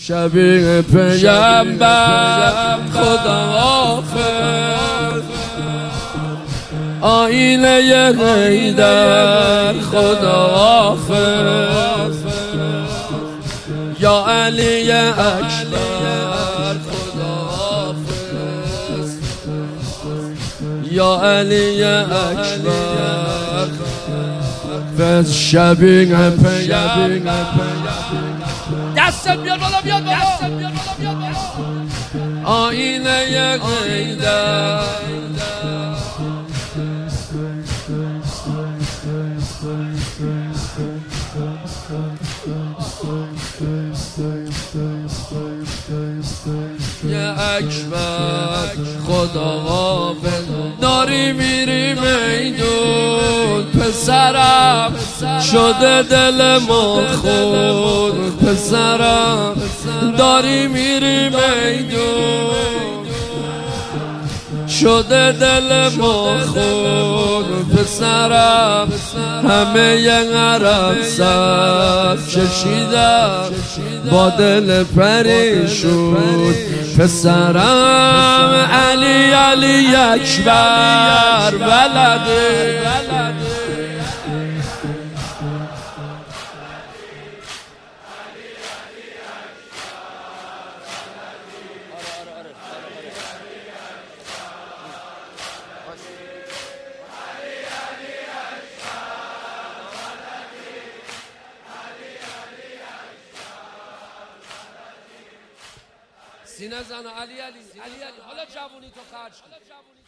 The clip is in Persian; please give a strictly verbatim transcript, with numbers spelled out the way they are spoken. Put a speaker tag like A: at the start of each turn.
A: شبیه پیغمبر خدا حافظ، آینه حیدر خدا حافظ، یا علی اکبر خدا حافظ، یا علی اکبر فز شبیه پیغمبر.
B: دستت بیاد بالا، بیاد بالا،
A: آینه حیدر یا اکبر خدا حافظ. داری میری میدون پسرم، شده دل ما خون پسرم، داری میری میدون شده دل ما خون پسرم، همه ی عرب سر چشیدم با دل پریشون پسرم، علی علی اکبر بلده. سینه زن علی علی علی علی، حالا جوونی تو خرج کن.